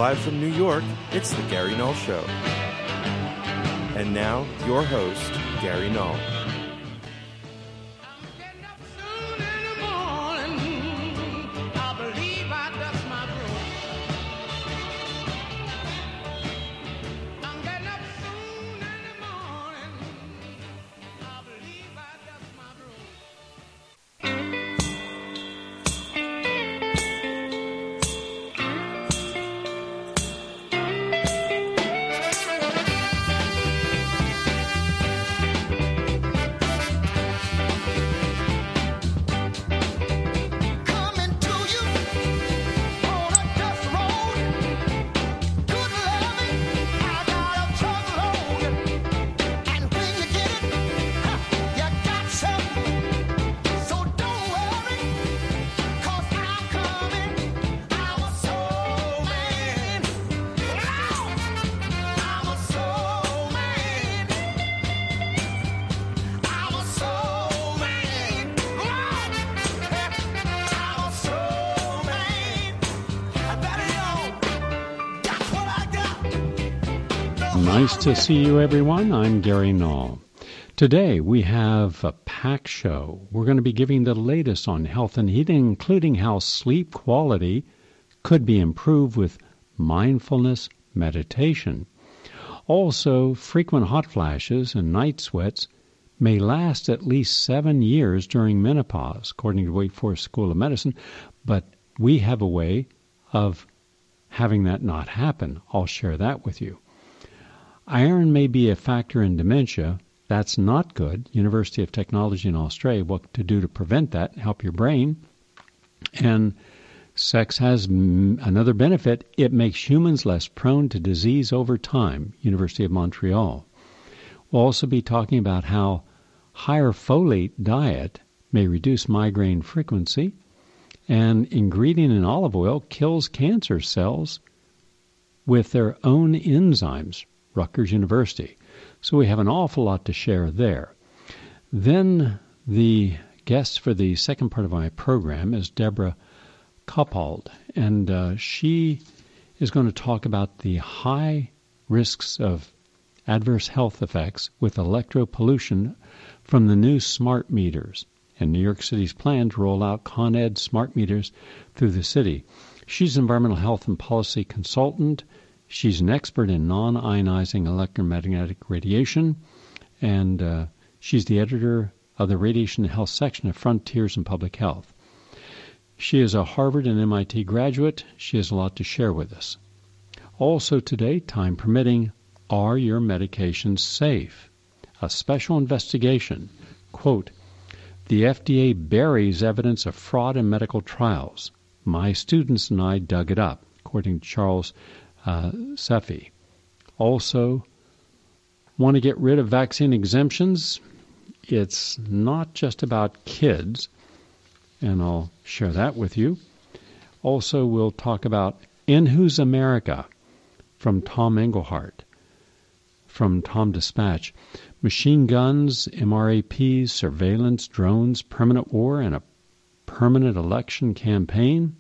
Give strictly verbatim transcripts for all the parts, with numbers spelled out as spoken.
Live from New York, it's The Gary Null Show. And now, your host, Gary Null. Nice to see you, everyone. I'm Gary Null. Today we have a packed show. We're going to be giving the latest on health and heating, including how sleep quality could be improved with mindfulness meditation. Also, frequent hot flashes and night sweats may last at least seven years during menopause, according to Wake Forest School of Medicine, but we have a way of having that not happen. I'll share that with you. Iron may be a factor in dementia. That's not good. University of Technology in Australia, what to do to prevent that, help your brain. And sex has m- another benefit. It makes humans less prone to disease over time. University of Montreal. We'll also be talking about how higher folate diet may reduce migraine frequency. And ingredient in olive oil kills cancer cells with their own enzymes. Rutgers University. So we have an awful lot to share there. Then the guest for the second part of my program is Deborah Coppald, and uh, she is going to talk about the high risks of adverse health effects with electropollution from the new smart meters and New York City's plan to roll out Con Ed smart meters through the city. She's an environmental health and policy consultant. She's an expert in non-ionizing electromagnetic radiation, and uh, she's the editor of the Radiation and Health section of Frontiers in Public Health. She is a Harvard and M I T graduate. She has a lot to share with us. Also today, time permitting, are your medications safe? A special investigation. Quote, the F D A buries evidence of fraud in medical trials. My students and I dug it up, according to Charles Uh, Cephei. Also, want to get rid of vaccine exemptions? It's not just about kids, and I'll share that with you. Also, we'll talk about In Whose America from Tom Engelhardt, from Tom Dispatch. Machine guns, M R A Ps, surveillance, drones, permanent war, and a permanent election campaign.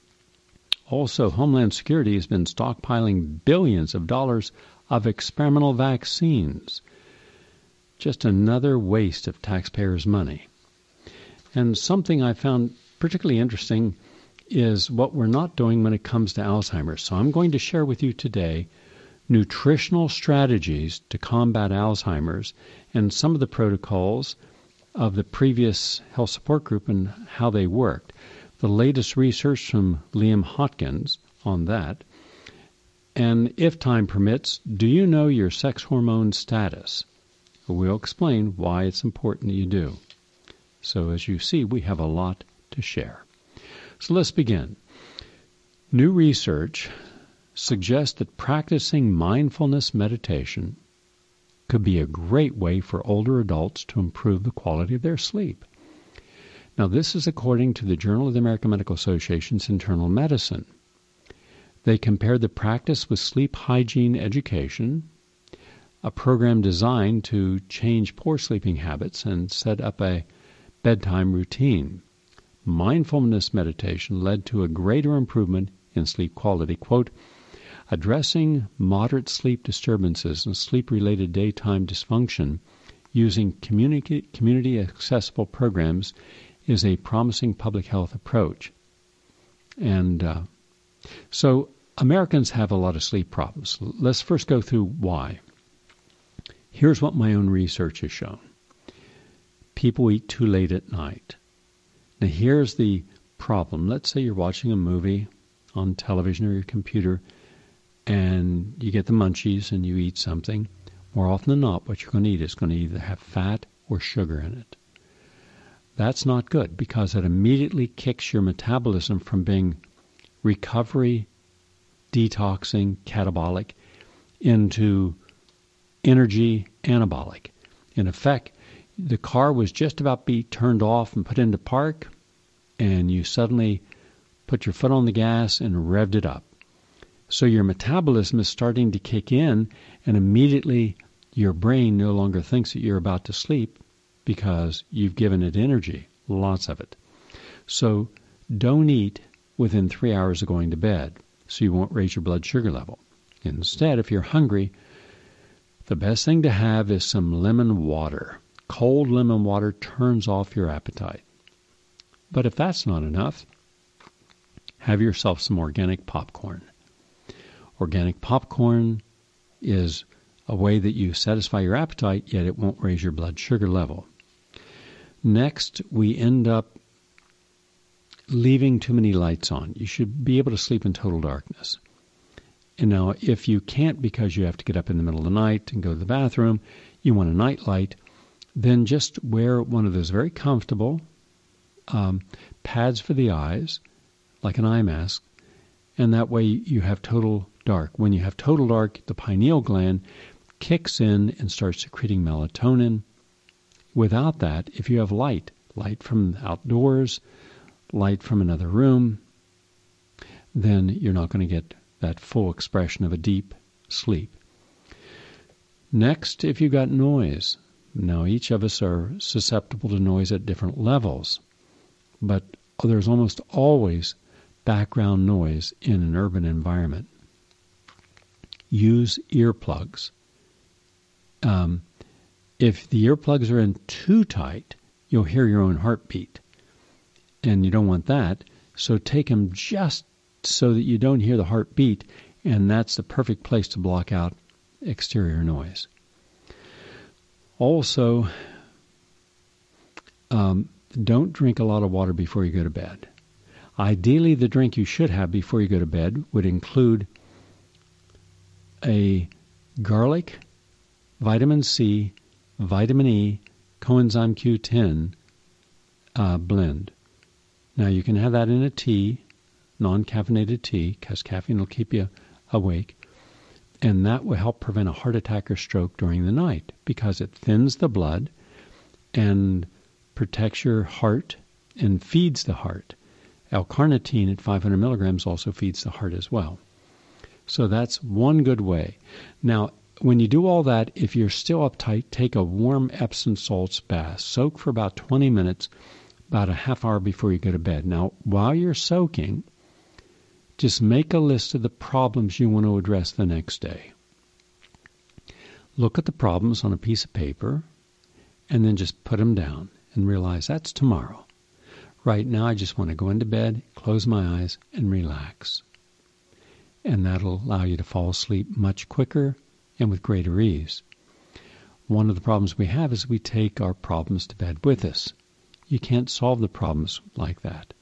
Also, Homeland Security has been stockpiling billions of dollars of experimental vaccines. Just another waste of taxpayers' money. And something I found particularly interesting is what we're not doing when it comes to Alzheimer's. So I'm going to share with you today nutritional strategies to combat Alzheimer's and some of the protocols of the previous health support group and how they worked. The latest research from Liam Hopkins on that. And if time permits, do you know your sex hormone status? We'll explain why it's important that you do. So as you see, we have a lot to share. So let's begin. New research suggests that practicing mindfulness meditation could be a great way for older adults to improve the quality of their sleep. Now, this is according to the Journal of the American Medical Association's Internal Medicine. They compared the practice with sleep hygiene education, a program designed to change poor sleeping habits and set up a bedtime routine. Mindfulness meditation led to a greater improvement in sleep quality. Quote, Addressing moderate sleep disturbances and sleep-related daytime dysfunction using community, community-accessible programs is a promising public health approach. And uh, so Americans have a lot of sleep problems. Let's first go through why. Here's what my own research has shown. People eat too late at night. Now here's the problem. Let's say you're watching a movie on television or your computer and you get the munchies and you eat something. More often than not, what you're going to eat is going to either have fat or sugar in it. That's not good because it immediately kicks your metabolism from being recovery, detoxing, catabolic, into energy anabolic. In effect, the car was just about to be turned off and put into park, and you suddenly put your foot on the gas and revved it up. So your metabolism is starting to kick in, and immediately your brain no longer thinks that you're about to sleep because you've given it energy, lots of it. So don't eat within three hours of going to bed so you won't raise your blood sugar level. Instead, if you're hungry, the best thing to have is some lemon water. Cold lemon water turns off your appetite. But if that's not enough, have yourself some organic popcorn. Organic popcorn is a way that you satisfy your appetite, yet it won't raise your blood sugar level. Next, we end up leaving too many lights on. You should be able to sleep in total darkness. And now, if you can't because you have to get up in the middle of the night and go to the bathroom, you want a night light, then just wear one of those very comfortable um, pads for the eyes, like an eye mask, and that way you have total dark. When you have total dark, the pineal gland kicks in and starts secreting melatonin. Without that, if you have light, light from outdoors, light from another room, then you're not going to get that full expression of a deep sleep. Next, if you've got noise. Now, each of us are susceptible to noise at different levels, but there's almost always background noise in an urban environment. Use earplugs. Um, if the earplugs are in too tight, you'll hear your own heartbeat, and you don't want that, so take them just so that you don't hear the heartbeat, and that's the perfect place to block out exterior noise. Also, um, don't drink a lot of water before you go to bed. Ideally, the drink you should have before you go to bed would include a garlic, vitamin C, vitamin E, coenzyme Q ten uh, blend. Now, you can have that in a tea, non-caffeinated tea, because caffeine will keep you awake. And that will help prevent a heart attack or stroke during the night because it thins the blood and protects your heart and feeds the heart. L-carnitine at five hundred milligrams also feeds the heart as well. So that's one good way. Now, when you do all that, if you're still uptight, take a warm Epsom salts bath. Soak for about twenty minutes, about a half hour before you go to bed. Now, while you're soaking, just make a list of the problems you want to address the next day. Look at the problems on a piece of paper and then just put them down and realize that's tomorrow. Right now, I just want to go into bed, close my eyes, and relax. And that'll allow you to fall asleep much quicker and with greater ease. One of the problems we have is we take our problems to bed with us. You can't solve the problems like that.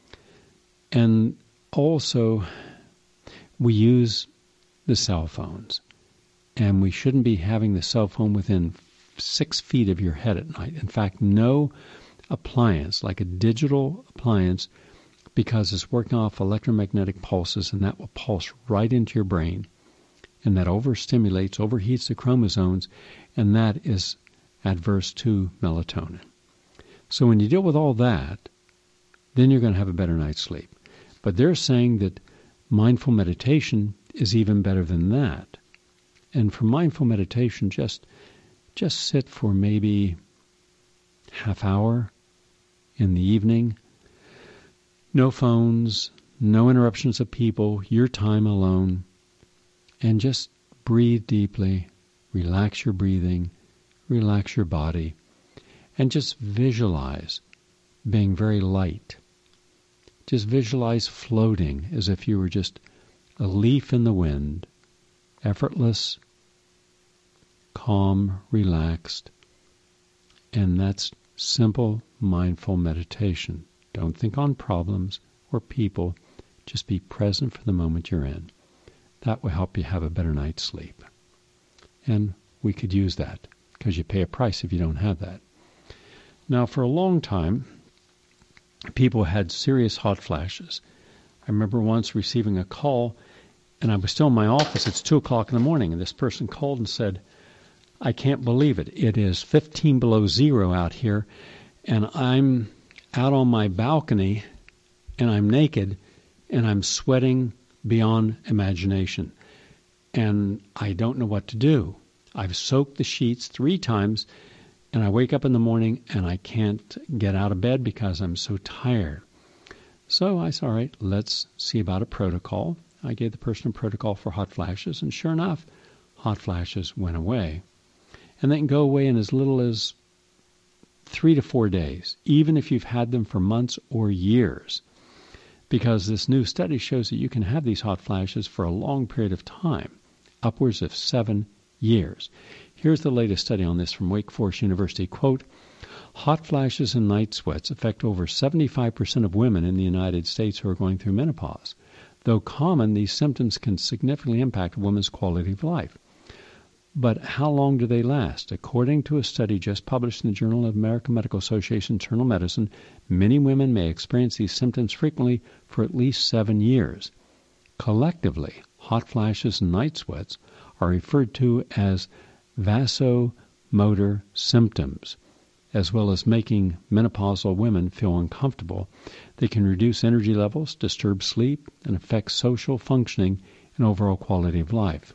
And also, we use the cell phones, and we shouldn't be having the cell phone within six feet of your head at night. In fact, no appliance, like a digital appliance, because it's working off electromagnetic pulses, and that will pulse right into your brain, and that overstimulates, overheats the chromosomes, and that is adverse to melatonin. So when you deal with all that, then you're going to have a better night's sleep. But they're saying that mindful meditation is even better than that. And for mindful meditation, just just sit for maybe half hour in the evening. No phones, no interruptions of people, your time alone. and just breathe deeply, relax your breathing, relax your body, and just visualize being very light. Just visualize floating as if you were just a leaf in the wind, effortless, calm, relaxed. And that's simple, mindful meditation. Don't think on problems or people. Just be present for the moment you're in. That will help you have a better night's sleep. And we could use that because you pay a price if you don't have that. Now, for a long time, people had serious hot flashes. I remember once receiving a call, and I was still in my office. It's two o'clock in the morning, and this person called and said, I can't believe it. It is fifteen below zero out here, and I'm out on my balcony, and I'm naked, and I'm sweating beyond imagination, and I don't know what to do. I've soaked the sheets three times, and I wake up in the morning, and I can't get out of bed because I'm so tired. So I said, all right, let's see about a protocol. I gave the person a protocol for hot flashes, and sure enough, hot flashes went away. And they can go away in as little as three to four days, even if you've had them for months or years, because this new study shows that you can have these hot flashes for a long period of time, upwards of seven years. Here's the latest study on this from Wake Forest University. Quote, hot flashes and night sweats affect over seventy-five percent of women in the United States who are going through menopause. Though common, these symptoms can significantly impact a woman's quality of life. But how long do they last? According to a study just published in the Journal of American Medical Association Internal Medicine, many women may experience these symptoms frequently for at least seven years. Collectively, hot flashes and night sweats are referred to as vasomotor symptoms, as well as making menopausal women feel uncomfortable. They can reduce energy levels, disturb sleep, and affect social functioning and overall quality of life.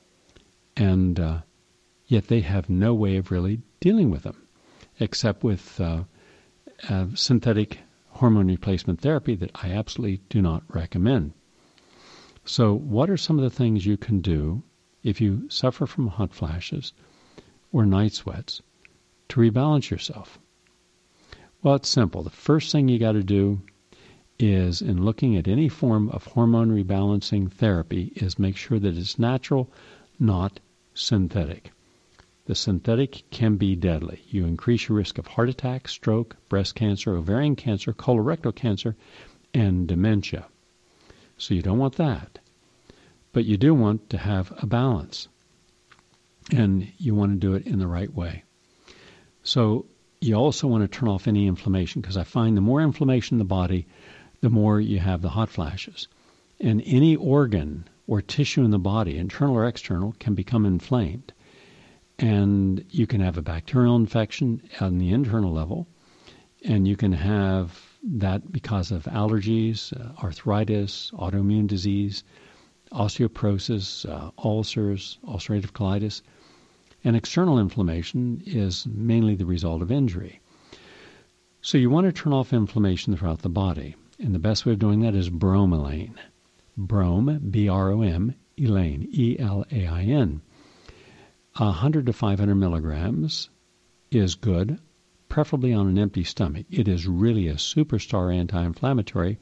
And uh, yet they have no way of really dealing with them, except with uh, uh, synthetic hormone replacement therapy that I absolutely do not recommend. So what are some of the things you can do if you suffer from hot flashes or night sweats to rebalance yourself? Well, it's simple. The first thing you got to do is, in looking at any form of hormone rebalancing therapy, is make sure that it's natural, not synthetic. The synthetic can be deadly. You increase your risk of heart attack, stroke, breast cancer, ovarian cancer, colorectal cancer, and dementia. So you don't want that. But you do want to have a balance. And you want to do it in the right way. So you also want to turn off any inflammation, because I find the more inflammation in the body, the more you have the hot flashes. And any organ or tissue in the body, internal or external, can become inflamed. And you can have a bacterial infection on the internal level, and you can have that because of allergies, uh, arthritis, autoimmune disease, osteoporosis, uh, ulcers, ulcerative colitis. And external inflammation is mainly the result of injury. So you want to turn off inflammation throughout the body. And the best way of doing that is bromelain. Brom, B R O M, Elaine, E L A I N. one hundred to five hundred milligrams is good, preferably on an empty stomach. It is really a superstar anti-inflammatory,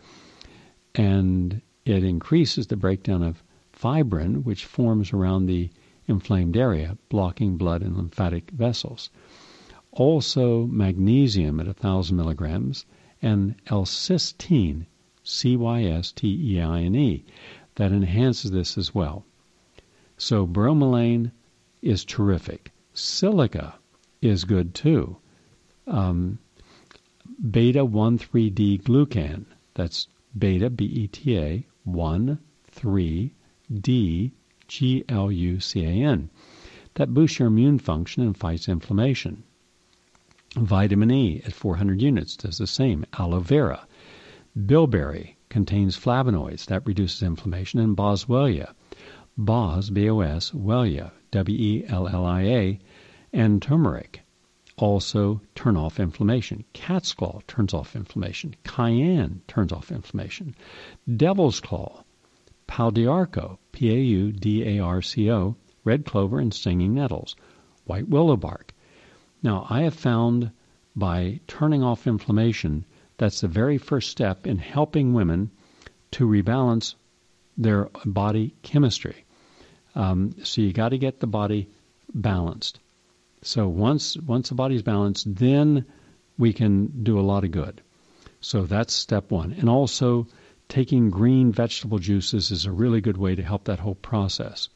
and it increases the breakdown of fibrin, which forms around the inflamed area, blocking blood and lymphatic vessels. Also magnesium at one thousand milligrams, and L-cysteine, C Y S T E I N E, that enhances this as well. So bromelain is terrific. Silica is good too. Um, beta one three D glucan, that's beta, B E T A, one three D G L U C A N. That boosts your immune function and fights inflammation. Vitamin E at four hundred units does the same. Aloe vera. Bilberry contains flavonoids that reduces inflammation, and boswellia, Bos, B O S, Wellia, W E L L I A, and turmeric also turn off inflammation. Cat's claw turns off inflammation. Cayenne turns off inflammation. Devil's claw, Pau d'Arco, P A U D A R C O, red clover and stinging nettles, white willow bark. Now, I have found by turning off inflammation, that's the very first step in helping women to rebalance their body chemistry. Um, so you got to get the body balanced. So once once the body's balanced, then we can do a lot of good. So that's step one. And also, taking green vegetable juices is a really good way to help that whole process.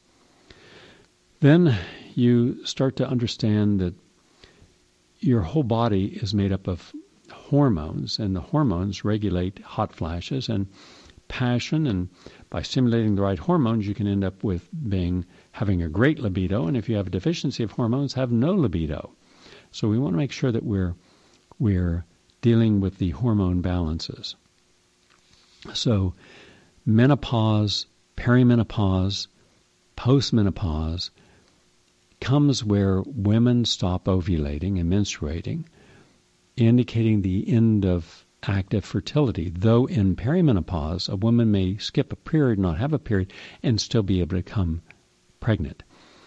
Then you start to understand that your whole body is made up of hormones, and the hormones regulate hot flashes and passion, and by stimulating the right hormones, you can end up with being having a great libido, and if you have a deficiency of hormones, have no libido. So we want to make sure that we're we're dealing with the hormone balances. So menopause, perimenopause, postmenopause comes where women stop ovulating and menstruating, indicating the end of active fertility. Though in perimenopause, a woman may skip a period, not have a period, and still be able to become pregnant.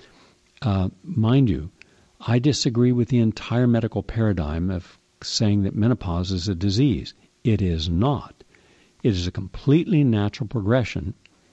Uh, mind you, I disagree with the entire medical paradigm of saying that menopause is a disease. It is not. It is a completely natural progression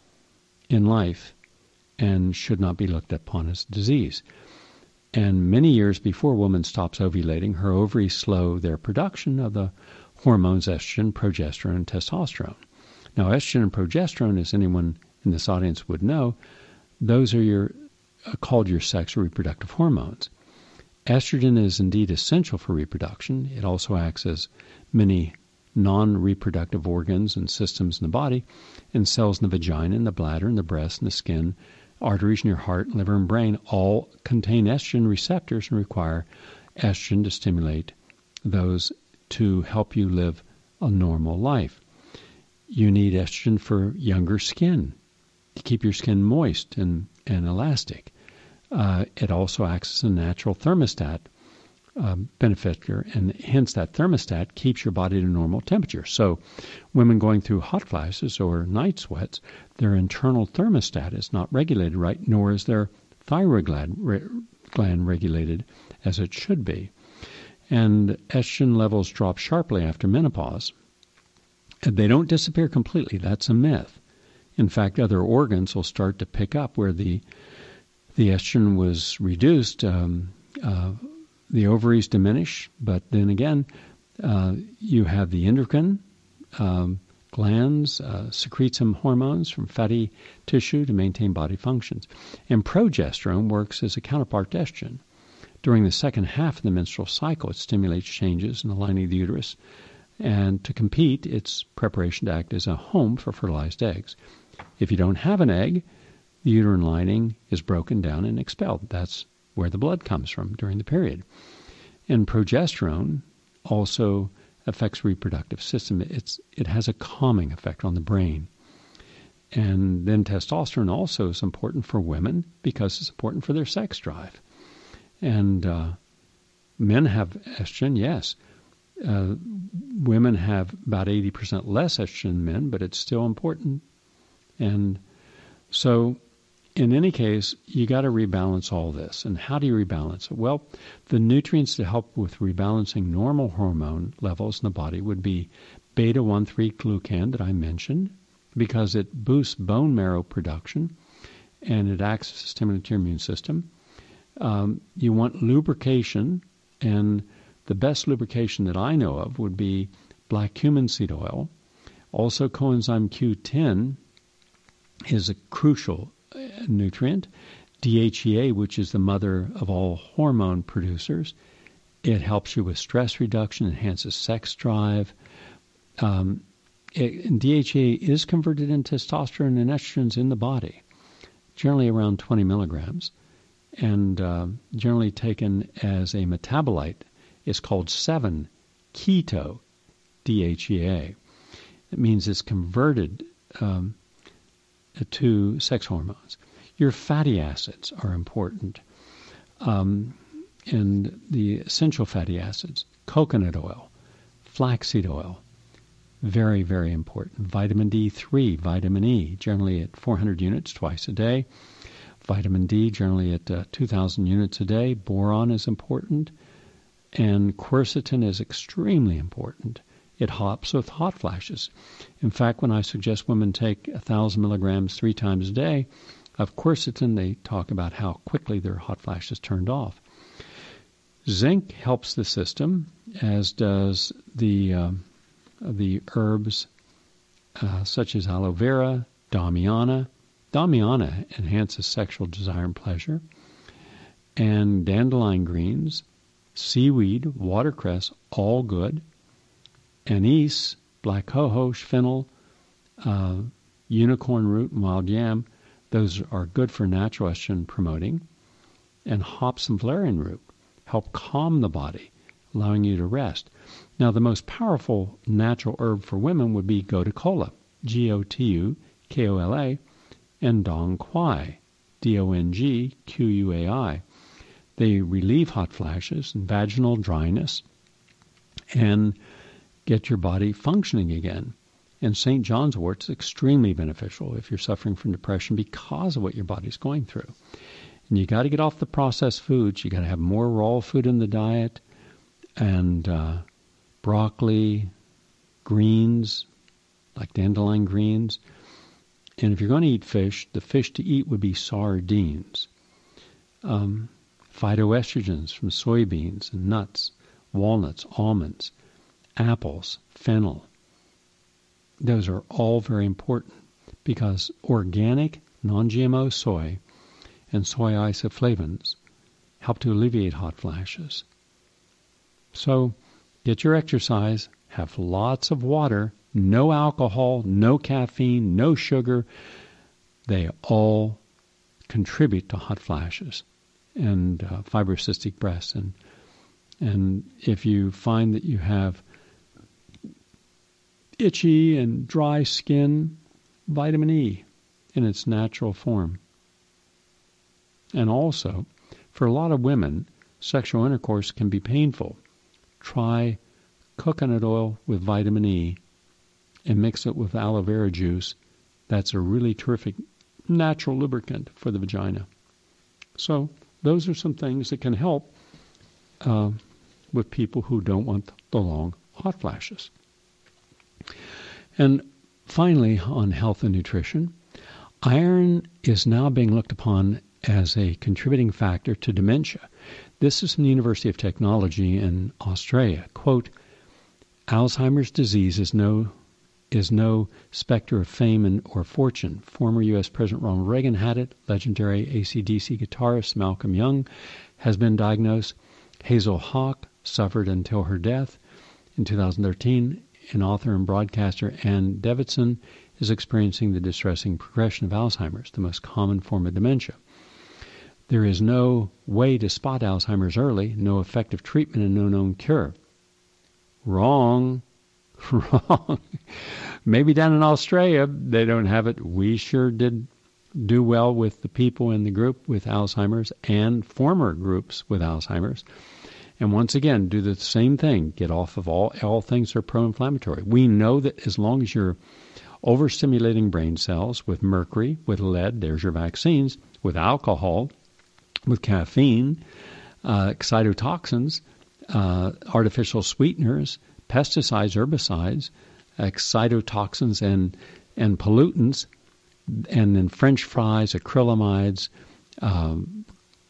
in life and should not be looked upon as a disease. And many years before a woman stops ovulating, her ovaries slow their production of the hormones estrogen, progesterone, and testosterone. Now, estrogen and progesterone, as anyone in this audience would know, those are your uh, called your sex or reproductive hormones. Estrogen is indeed essential for reproduction. It also acts as many non-reproductive organs and systems in the body, and cells in the vagina, and the bladder, and the breast, and the skin, arteries in your heart, liver, and brain all contain estrogen receptors and require estrogen to stimulate those to help you live a normal life. You need estrogen for younger skin, to keep your skin moist and, and elastic. Uh, it also acts as a natural thermostat uh, benefactor, and hence that thermostat keeps your body at a normal temperature. So women going through hot flashes or night sweats, their internal thermostat is not regulated right, nor is their thyroid gland, re- gland regulated as it should be. And estrogen levels drop sharply after menopause. And they don't disappear completely. That's a myth. In fact, other organs will start to pick up where the the estrogen was reduced. Um, uh, the ovaries diminish, but then again, uh, you have the endocrine um, glands uh, secrete some hormones from fatty tissue to maintain body functions. And progesterone works as a counterpart to estrogen. During the second half of the menstrual cycle, it stimulates changes in the lining of the uterus. And to compete, it's preparation to act as a home for fertilized eggs. If you don't have an egg, the uterine lining is broken down and expelled. That's where the blood comes from during the period. And progesterone also affects reproductive system. It's, it has a calming effect on the brain. And then testosterone also is important for women because it's important for their sex drive. And uh, men have estrogen, yes. Uh, women have about eighty percent less estrogen than men, but it's still important. And so in any case, you got to rebalance all this. And how do you rebalance it? Well, the nutrients to help with rebalancing normal hormone levels in the body would be beta one three glucan that I mentioned, because it boosts bone marrow production and it acts as a stimulant to your immune system. Um, you want lubrication, and the best lubrication that I know of would be black cumin seed oil. Also, coenzyme Q ten is a crucial nutrient. D H E A, which is the mother of all hormone producers, it helps you with stress reduction, enhances sex drive. Um, it, D H E A is converted into testosterone and estrogens in the body, generally around twenty milligrams, and uh, generally taken as a metabolite. It's called seven keto D H E A. It means it's converted um, to sex hormones. Your fatty acids are important. Um, and the essential fatty acids, coconut oil, flaxseed oil, Very, very important. Vitamin D three, vitamin E, generally at four hundred units twice a day. Vitamin D, generally at uh, two thousand units a day. Boron is important. And quercetin is extremely important. It helps with hot flashes. In fact, when I suggest women take one thousand milligrams three times a day of quercetin, they talk about how quickly their hot flashes turned off. Zinc helps the system, as does the uh, the herbs uh, such as aloe vera, damiana. Damiana enhances sexual desire and pleasure. And dandelion greens, seaweed, watercress, all good. Anise, black cohosh, fennel, uh, unicorn root, and wild yam, those are good for natural estrogen promoting. And hops and valerian root help calm the body, allowing you to rest. Now, the most powerful natural herb for women would be gotu-kola, G O T U K O L A, and dong quai, D O N G Q U A I. They relieve hot flashes and vaginal dryness and get your body functioning again. And Saint John's wort is extremely beneficial if you're suffering from depression because of what your body's going through. And you got to get off the processed foods. You got to have more raw food in the diet, and uh, broccoli, greens, like dandelion greens. And if you're going to eat fish, the fish to eat would be sardines. Um, phytoestrogens from soybeans and nuts, walnuts, almonds, apples, fennel. Those are all very important because organic, non-G M O soy and soy isoflavones help to alleviate hot flashes. So get your exercise, have lots of water, no alcohol, no caffeine, no sugar. They all contribute to hot flashes and uh, fibrocystic breasts. And, and if you find that you have itchy and dry skin, vitamin E in its natural form. And also, for a lot of women, sexual intercourse can be painful. Try coconut oil with vitamin E and mix it with aloe vera juice. That's a really terrific natural lubricant for the vagina. So those are some things that can help uh, with people who don't want the long hot flashes. And finally, on health and nutrition, iron is now being looked upon as a contributing factor to dementia. This is from the University of Technology in Australia. Quote, Alzheimer's disease is no is no specter of fame and, or fortune. Former U S President Ronald Reagan had it. Legendary A C D C guitarist Malcolm Young has been diagnosed. Hazel Hawke suffered until her death in two thousand thirteen. An author and broadcaster, Ann Davidson, is experiencing the distressing progression of Alzheimer's, the most common form of dementia. There is no way to spot Alzheimer's early, no effective treatment, and no known cure. Wrong. Wrong. Maybe down in Australia they don't have it. We sure did do well with the people in the group with Alzheimer's and former groups with Alzheimer's. And once again, do the same thing. Get off of all, all things that are pro-inflammatory. We know that as long as you're overstimulating brain cells with mercury, with lead, there's your vaccines, with alcohol, with caffeine, uh, excitotoxins, uh, artificial sweeteners, pesticides, herbicides, excitotoxins and, and pollutants, and then French fries, acrylamides, um,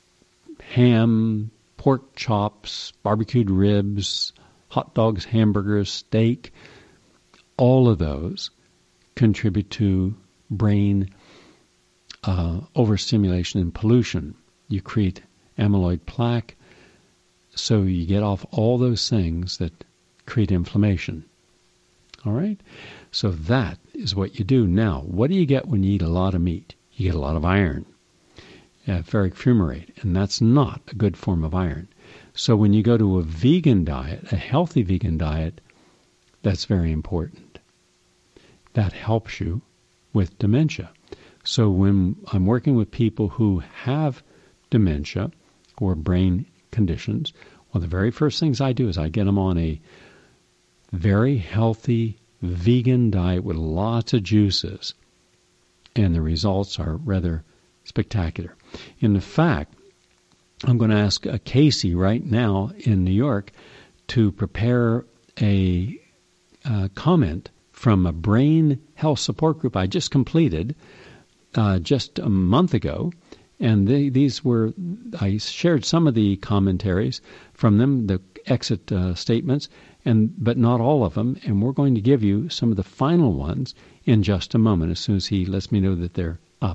ham, pork chops, barbecued ribs, hot dogs, hamburgers, steak, all of those contribute to brain uh, overstimulation and pollution. You create amyloid plaque, so you get off all those things that create inflammation. All right? So that is what you do. Now, what do you get when you eat a lot of meat? You get a lot of iron. Uh, ferric fumarate, and that's not a good form of iron. So when you go to a vegan diet, a healthy vegan diet, that's very important. That helps you with dementia. So when I'm working with people who have dementia or brain conditions, well, the very first things I do is I get them on a very healthy vegan diet with lots of juices. And the results are rather spectacular. In fact, I'm going to ask uh, Casey right now in New York to prepare a uh, comment from a brain health support group I just completed uh, just a month ago. And they, these were, I shared some of the commentaries from them, the exit uh, statements, and but not all of them. And we're going to give you some of the final ones in just a moment, as soon as he lets me know that they're up.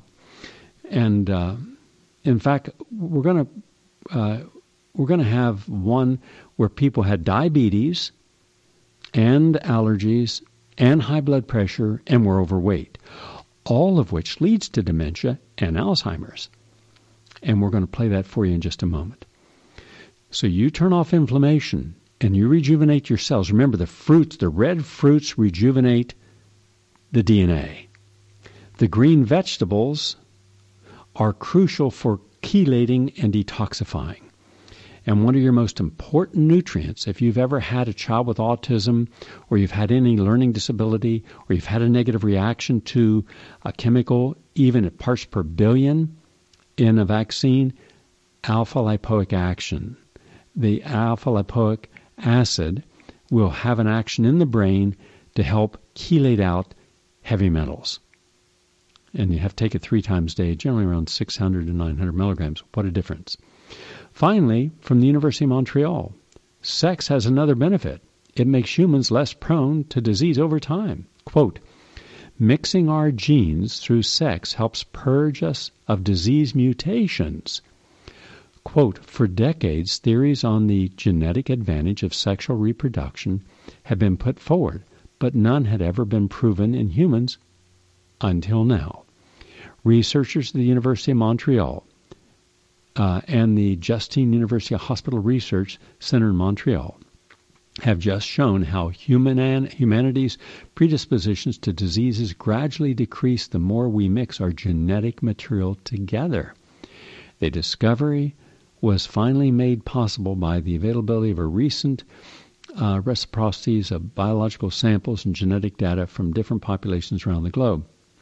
And uh, in fact, we're going to uh, we're going to have one where people had diabetes and allergies and high blood pressure and were overweight, all of which leads to dementia and Alzheimer's. And we're going to play that for you in just a moment. So you turn off inflammation and you rejuvenate your cells. Remember, the fruits, the red fruits rejuvenate the D N A. The green vegetables are crucial for chelating and detoxifying. And one of your most important nutrients, if you've ever had a child with autism, or you've had any learning disability, or you've had a negative reaction to a chemical, even at parts per billion in a vaccine, alpha-lipoic action. The alpha-lipoic acid will have an action in the brain to help chelate out heavy metals. And you have to take it three times a day, generally around six hundred to nine hundred milligrams. What a difference. Finally, from the University of Montreal, sex has another benefit. It makes humans less prone to disease over time. Quote, mixing our genes through sex helps purge us of disease mutations. Quote, for decades, theories on the genetic advantage of sexual reproduction have been put forward, but none had ever been proven in humans until now. Researchers at the University of Montreal uh, and the Justine University Hospital Research Center in Montreal have just shown how human humanity's predispositions to diseases gradually decrease the more we mix our genetic material together. The discovery was finally made possible by the availability of a recent uh, reciprocities of biological samples and genetic data from different populations around the globe.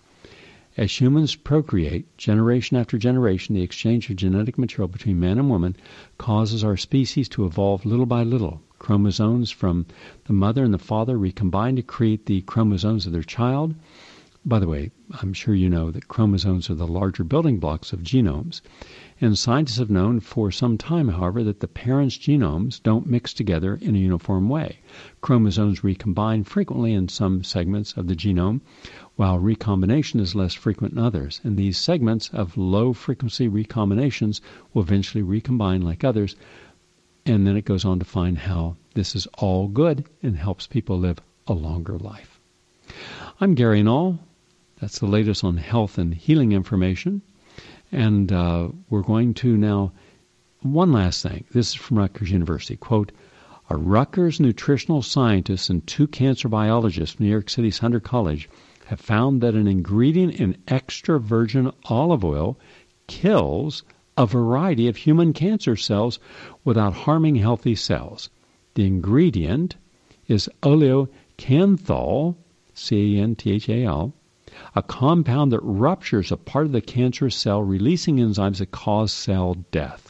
As humans procreate, generation after generation, the exchange of genetic material between man and woman causes our species to evolve little by little. Chromosomes from the mother and the father recombine to create the chromosomes of their child. By the way, I'm sure you know that chromosomes are the larger building blocks of genomes. And scientists have known for some time, however, that the parents' genomes don't mix together in a uniform way. Chromosomes recombine frequently in some segments of the genome, while recombination is less frequent in others. And these segments of low-frequency recombinations will eventually recombine like others. And then it goes on to find how this is all good and helps people live a longer life. I'm Gary Null. That's the latest on health and healing information. And uh, we're going to now, one last thing. This is from Rutgers University. Quote, a Rutgers nutritional scientist and two cancer biologists from New York City's Hunter College have found that an ingredient in extra virgin olive oil kills a variety of human cancer cells without harming healthy cells. The ingredient is oleocanthal, C A N T H A L, a compound that ruptures a part of the cancerous cell, releasing enzymes that cause cell death.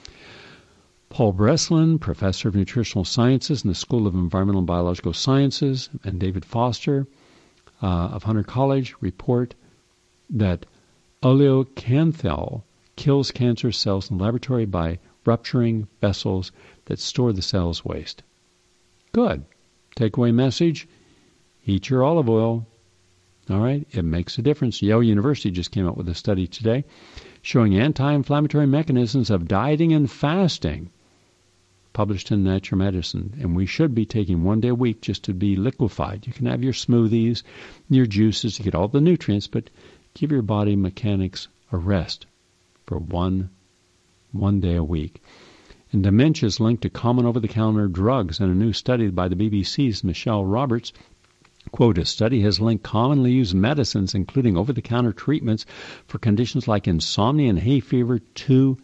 Paul Breslin, professor of nutritional sciences in the School of Environmental and Biological Sciences, and David Foster uh, of Hunter College report that oleocanthal kills cancer cells in the laboratory by rupturing vessels that store the cell's waste. Good. Takeaway message, eat your olive oil. All right, it makes a difference. Yale University just came out with a study today showing anti-inflammatory mechanisms of dieting and fasting, published in Nature Medicine. And we should be taking one day a week just to be liquefied. You can have your smoothies, your juices, to get all the nutrients, but give your body mechanics a rest for one, one day a week. And dementia is linked to common over-the-counter drugs. In a new study by the B B C's Michelle Roberts, quote, a study has linked commonly used medicines, including over-the-counter treatments for conditions like insomnia and hay fever, to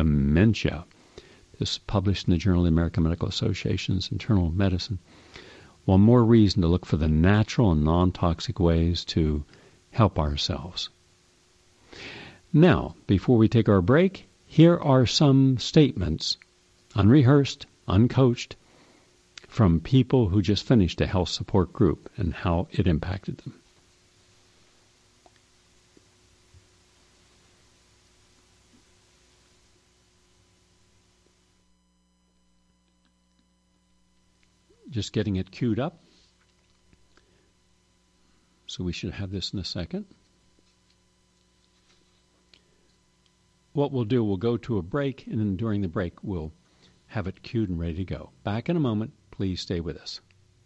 dementia. This is published in the Journal of the American Medical Association's Internal Medicine. Well, more reason to look for the natural and non-toxic ways to help ourselves. Now, before we take our break, here are some statements, unrehearsed, uncoached, from people who just finished a health support group and how it impacted them. Just getting it queued up. So we should have this in a second. What we'll do, we'll go to a break, and then during the break, we'll have it queued and ready to go. Back in a moment. Please stay with us.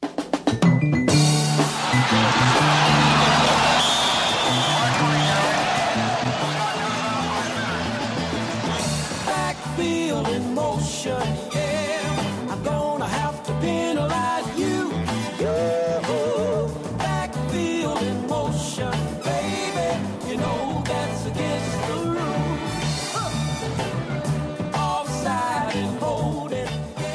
Backfield in motion, yeah. I'm gonna have to penalize you. You, backfield in motion, baby. You know that's against the rules. Huh. Offside and holding.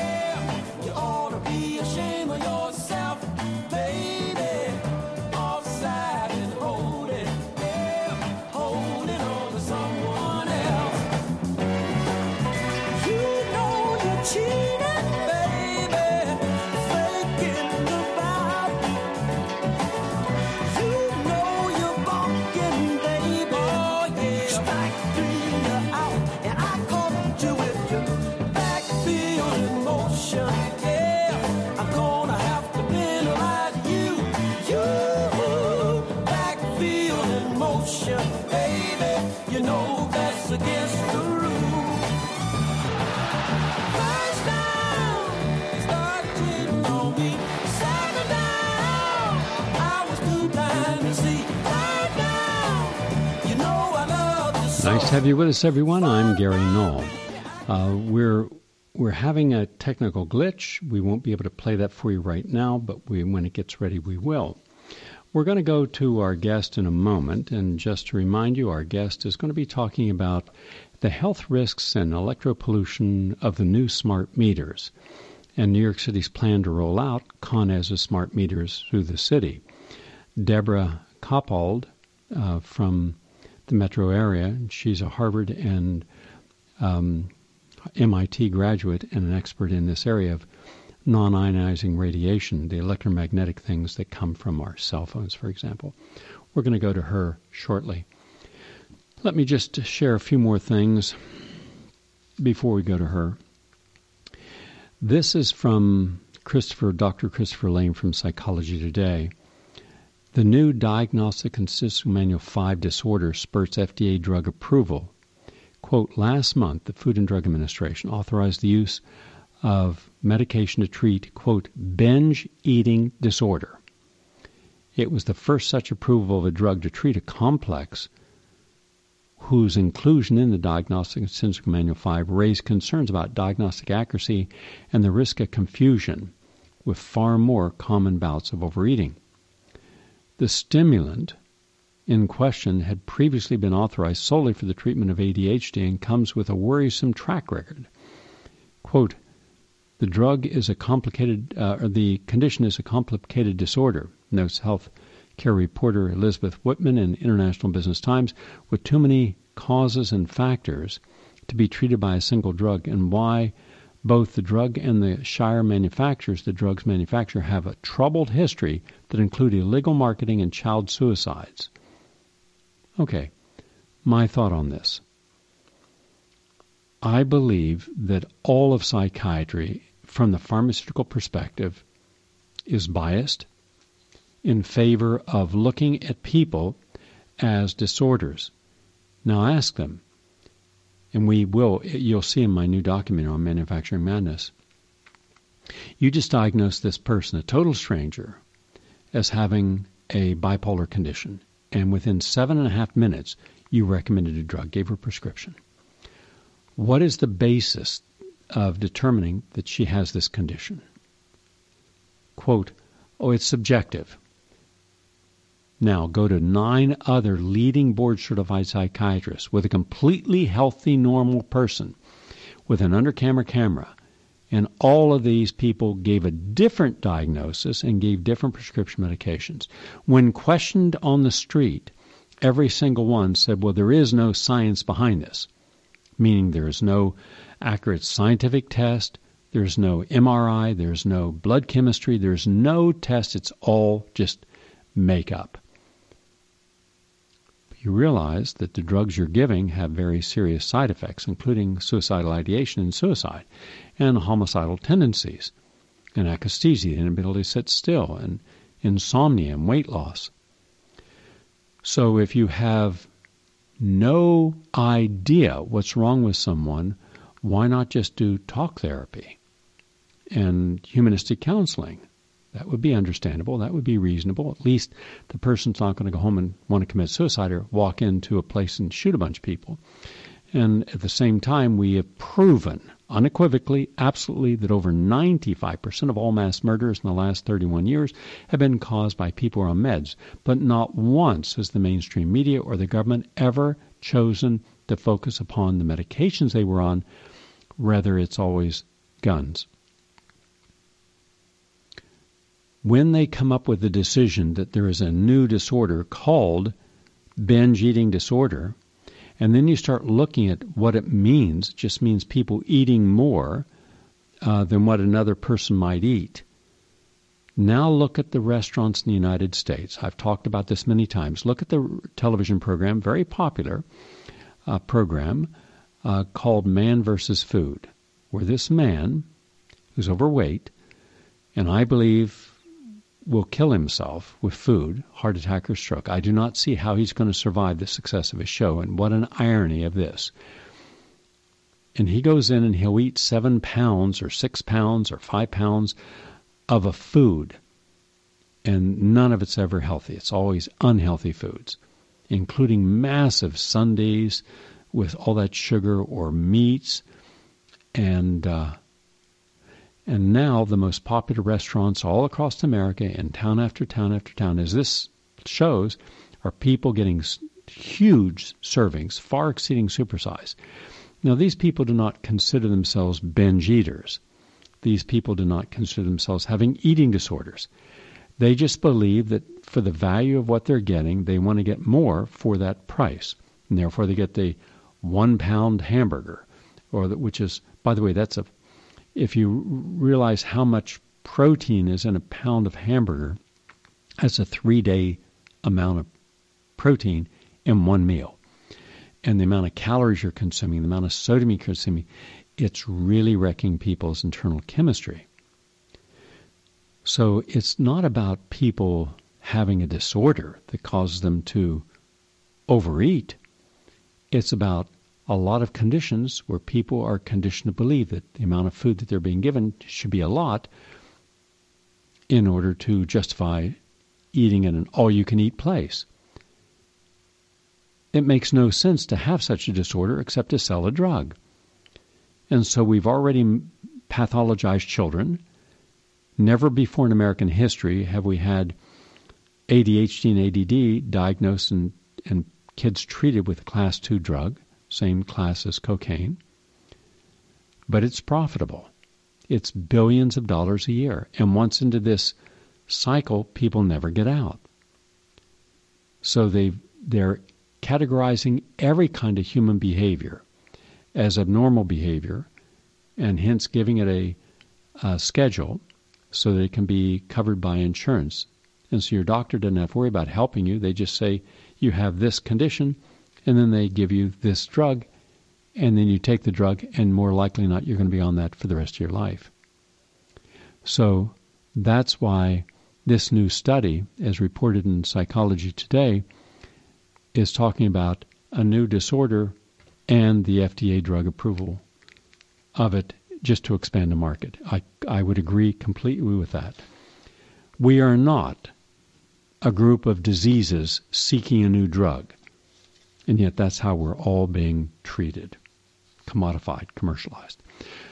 Nice to have you with us, everyone. I'm Gary Knoll. Uh, we're we're having a technical glitch. We won't be able to play that for you right now, but we, when it gets ready, we will. We're going to go to our guest in a moment, and just to remind you, our guest is going to be talking about the health risks and electropollution of the new smart meters, and New York City's plan to roll out Con Edison's smart meters through the city. Deborah Coppold uh, from the metro area. She's a Harvard and um, M I T graduate and an expert in this area of non-ionizing radiation, the electromagnetic things that come from our cell phones, for example. We're going to go to her shortly. Let me just share a few more things before we go to her. This is from Christopher, Doctor Christopher Lane from Psychology Today. The new Diagnostic and Statistical Manual five disorder spurts F D A drug approval. Quote, last month, the Food and Drug Administration authorized the use of medication to treat, quote, binge eating disorder. It was the first such approval of a drug to treat a complex whose inclusion in the Diagnostic and Statistical Manual five raised concerns about diagnostic accuracy and the risk of confusion with far more common bouts of overeating. The stimulant in question had previously been authorized solely for the treatment of A D H D and comes with a worrisome track record. Quote, the drug is a complicated, uh, or the condition is a complicated disorder, notes health care reporter Elizabeth Whitman in International Business Times, with too many causes and factors to be treated by a single drug, and why both the drug and the Shire manufacturers, the drugs manufacturer, have a troubled history that include illegal marketing and child suicides. Okay, my thought on this. I believe that all of psychiatry, from the pharmaceutical perspective, is biased in favor of looking at people as disorders. Now ask them, and we will, you'll see in my new document on Manufacturing Madness, you just diagnose this person, a total stranger, as having a bipolar condition, and within seven and a half minutes, you recommended a drug, gave her a prescription. What is the basis of determining that she has this condition? Quote, oh, it's subjective. Now, go to nine other leading board-certified psychiatrists with a completely healthy, normal person with an undercamera camera And all of these people gave a different diagnosis and gave different prescription medications. When questioned on the street, every single one said, well, there is no science behind this, meaning there is no accurate scientific test, there's no M R I, there's no blood chemistry, there's no test, it's all just makeup. You realize that the drugs you're giving have very serious side effects, including suicidal ideation and suicide, and homicidal tendencies, and akathisia, the inability to sit still, and insomnia and weight loss. So if you have no idea what's wrong with someone, why not just do talk therapy and humanistic counseling? That would be understandable. That would be reasonable. At least the person's not going to go home and want to commit suicide or walk into a place and shoot a bunch of people. And at the same time, we have proven unequivocally, absolutely, that over ninety-five percent of all mass murders in the last thirty-one years have been caused by people who are on meds. But not once has the mainstream media or the government ever chosen to focus upon the medications they were on. Rather, it's always guns. When they come up with the decision that there is a new disorder called binge eating disorder, and then you start looking at what it means, it just means people eating more uh, than what another person might eat. Now look at the restaurants in the United States. I've talked about this many times. Look at the television program, very popular uh, program uh, called Man versus Food, where this man who's overweight, and I believe will kill himself with food, heart attack or stroke. I do not see how he's going to survive the success of his show, and what an irony of this. And he goes in and he'll eat seven pounds or six pounds or five pounds of a food, and none of it's ever healthy. It's always unhealthy foods, including massive sundaes with all that sugar or meats, and uh, And now the most popular restaurants all across America, in town after town after town, as this shows, are people getting huge servings, far exceeding supersize. Now, these people do not consider themselves binge eaters. These people do not consider themselves having eating disorders. They just believe that for the value of what they're getting, they want to get more for that price. And therefore, they get the one-pound hamburger, or the, which is, by the way, that's a if you realize how much protein is in a pound of hamburger, that's a three-day amount of protein in one meal. And the amount of calories you're consuming, the amount of sodium you're consuming, it's really wrecking people's internal chemistry. So it's not about people having a disorder that causes them to overeat. It's about a lot of conditions where people are conditioned to believe that the amount of food that they're being given should be a lot in order to justify eating in an all-you-can-eat place. It makes no sense to have such a disorder except to sell a drug. And so we've already pathologized children. Never before in American history have we had A D H D and A D D diagnosed and, and kids treated with a class two drug, same class as cocaine. But it's profitable. It's billions of dollars a year. And once into this cycle, people never get out. So they they're categorizing every kind of human behavior as abnormal behavior, and hence giving it a, a schedule so that it can be covered by insurance. And so your doctor doesn't have to worry about helping you. They just say, you have this condition, and then they give you this drug, and then you take the drug, and more likely not, you're going to be on that for the rest of your life. So that's why this new study, as reported in Psychology Today, is talking about a new disorder and the F D A drug approval of it just to expand the market. I, I would agree completely with that. We are not a group of diseases seeking a new drug, and yet that's how we're all being treated, commodified, commercialized.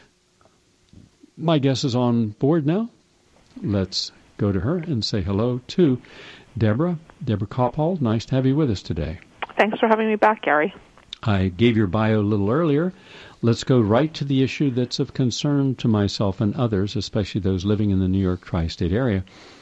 My guest is on board now. Let's go to her and say hello to Deborah. Deborah Coppold, nice to have you with us today. Thanks for having me back, Gary. I gave your bio a little earlier. let's go right to the issue that's of concern to myself and others, especially those living in the New York tri-state area.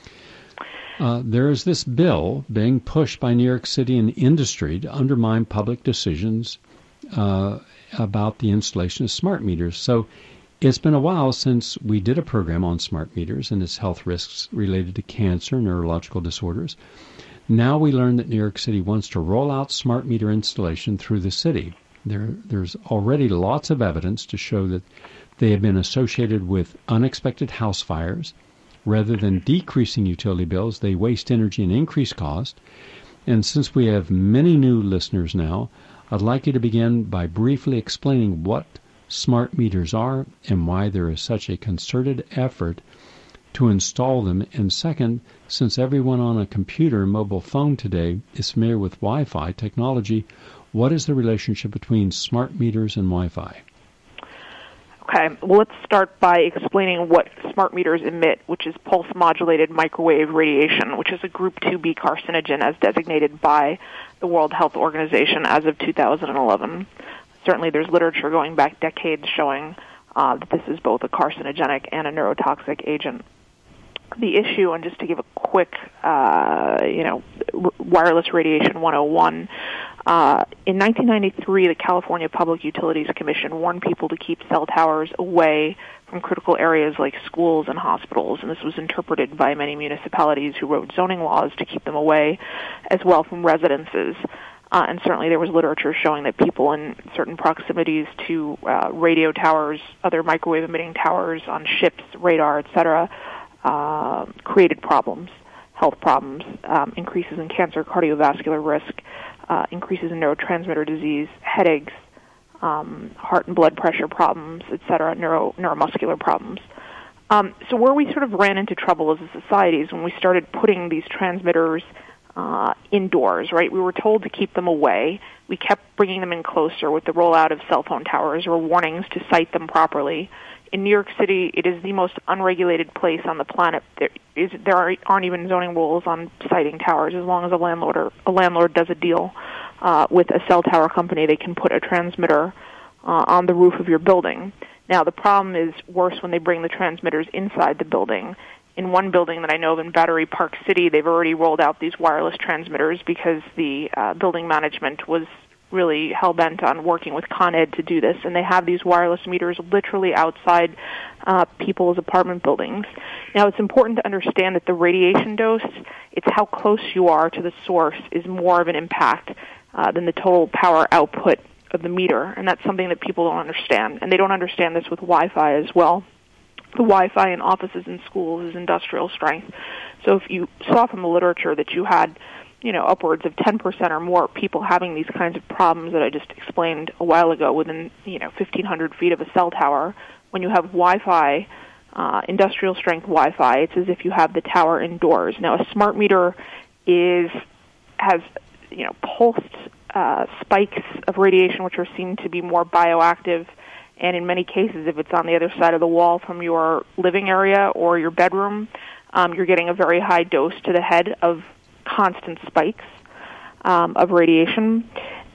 Uh, there is this bill being pushed by New York City and industry to undermine public decisions uh, about the installation of smart meters. So it's been a while since we did a program on smart meters and its health risks related to cancer, neurological disorders. Now we learn that New York City wants to roll out smart meter installation through the city. There, there's already lots of evidence to show that they have been associated with unexpected house fires. Rather than decreasing utility bills, they waste energy and increase cost. And since we have many new listeners now, I'd like you to begin by briefly explaining what smart meters are and why there is such a concerted effort to install them. And second, since everyone on a computer and mobile phone today is familiar with Wi-Fi technology, what is the relationship between smart meters and Wi-Fi? Okay, well, let's start by explaining what smart meters emit, which is pulse-modulated microwave radiation, which is a Group two B carcinogen as designated by the World Health Organization as of two thousand eleven. Certainly there's literature going back decades showing uh, that this is both a carcinogenic and a neurotoxic agent. The issue, and just to give a quick, uh, you know, r- wireless radiation one oh one, uh, in nineteen ninety-three, the California Public Utilities Commission warned people to keep cell towers away from critical areas like schools and hospitals, and this was interpreted by many municipalities who wrote zoning laws to keep them away, as well from residences. Uh, and certainly there was literature showing that people in certain proximities to uh, radio towers, other microwave-emitting towers on ships, radar, et cetera, Uh, created problems, health problems, um, increases in cancer, cardiovascular risk, uh, increases in neurotransmitter disease, headaches, um, heart and blood pressure problems, et cetera, neuro, neuromuscular problems. Um, so where we sort of ran into trouble as a society is when we started putting these transmitters uh, indoors, right? We were told to keep them away. We kept bringing them in closer with the rollout of cell phone towers. There were warnings to site them properly. In New York City, it is the most unregulated place on the planet. There, is, there are, aren't even zoning rules on siting towers. As long as a landlord or a landlord does a deal uh, with a cell tower company, they can put a transmitter uh, on the roof of your building. Now, the problem is worse when they bring the transmitters inside the building. In one building that I know of in Battery Park City, they've already rolled out these wireless transmitters because the uh, building management was really hell-bent on working with Con Ed to do this, and they have these wireless meters literally outside uh, people's apartment buildings. Now, it's important to understand that the radiation dose, it's how close you are to the source, is more of an impact uh, than the total power output of the meter, and that's something that people don't understand, and they don't understand this with Wi-Fi as well. The Wi-Fi in offices and schools is industrial strength. So if you saw from the literature that you had you know, upwards of ten percent or more people having these kinds of problems that I just explained a while ago within, you know, fifteen hundred feet of a cell tower. When you have Wi-Fi, uh, industrial-strength Wi-Fi, it's as if you have the tower indoors. Now, a smart meter is has, you know, pulsed uh, spikes of radiation, which are seen to be more bioactive, and in many cases, if it's on the other side of the wall from your living area or your bedroom, um, you're getting a very high dose to the head of constant spikes um, of radiation,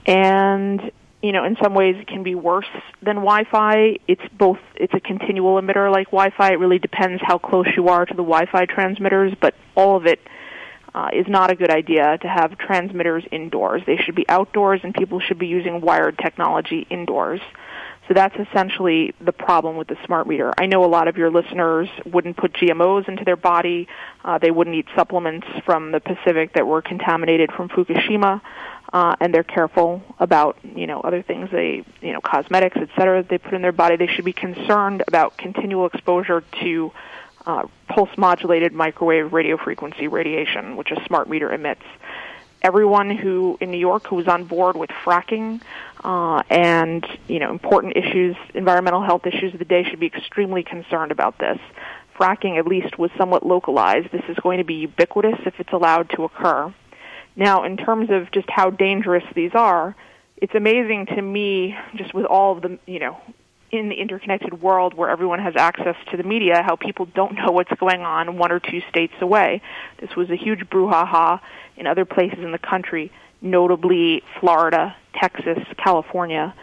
and you know, in some ways it can be worse than Wi-Fi. It's both. It's a continual emitter like Wi-Fi. It really depends how close you are to the Wi-Fi transmitters, but all of it uh, is not a good idea to have transmitters indoors. They should be outdoors, and people should be using wired technology indoors. So that's essentially the problem with the smart meter. I know a lot of your listeners wouldn't put G M Os into their body. Uh, they wouldn't eat supplements from the Pacific that were contaminated from Fukushima, uh, and they're careful about, you know, other things they, you know, cosmetics, et cetera, that they put in their body. They should be concerned about continual exposure to uh, pulse-modulated microwave radio frequency radiation, which a smart meter emits. Everyone who in New York who was on board with fracking uh, and you know important issues, environmental health issues of the day, should be extremely concerned about this. Fracking, at least, was somewhat localized. This is going to be ubiquitous if it's allowed to occur. Now, in terms of just how dangerous these are, it's amazing to me, just with all of the you know in the interconnected world where everyone has access to the media, how people don't know what's going on one or two states away. This was a huge brouhaha in other places in the country, notably Florida, Texas, California,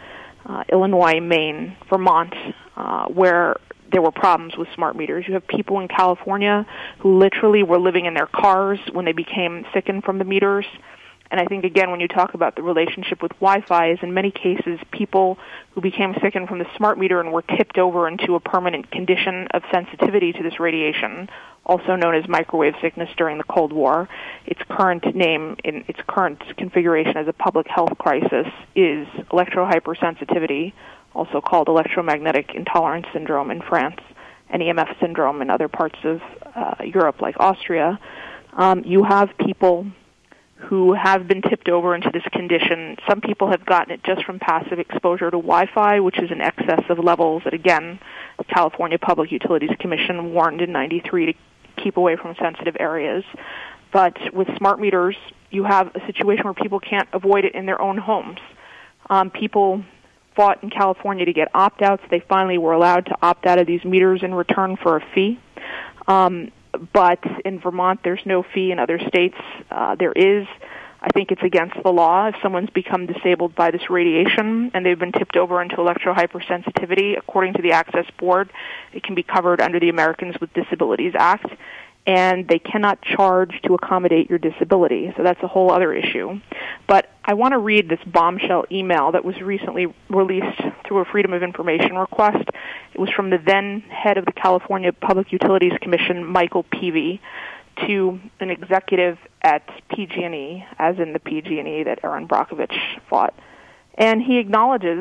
uh, Illinois, Maine, Vermont, uh, where there were problems with smart meters. You have people in California who literally were living in their cars when they became sickened from the meters. And I think, again, when you talk about the relationship with Wi-Fi, is in many cases people who became sickened from the smart meter and were tipped over into a permanent condition of sensitivity to this radiation, also known as microwave sickness during the Cold War. Its current name, in its current configuration as a public health crisis, is electrohypersensitivity, also called electromagnetic intolerance syndrome in France, and E M F syndrome in other parts of uh, Europe like Austria. Um, you have people who have been tipped over into this condition. Some people have gotten it just from passive exposure to Wi-Fi, which is in excess of levels that, again, the California Public Utilities Commission warned in ninety-three to keep away from sensitive areas. But with smart meters, you have a situation where people can't avoid it in their own homes. Um, people fought in California to get opt-outs. They finally were allowed to opt out of these meters in return for a fee. Um, But in Vermont, there's no fee. In other states, uh, there is. I think it's against the law. If someone's become disabled by this radiation and they've been tipped over into electrohypersensitivity, according to the Access Board, it can be covered under the Americans with Disabilities Act, and they cannot charge to accommodate your disability. So that's a whole other issue. But I want to read this bombshell email that was recently released through a Freedom of Information request. It was from the then head of the California Public Utilities Commission, Michael Peavy, to an executive at P G and E, as in the P G and E that Erin Brockovich fought. And he acknowledges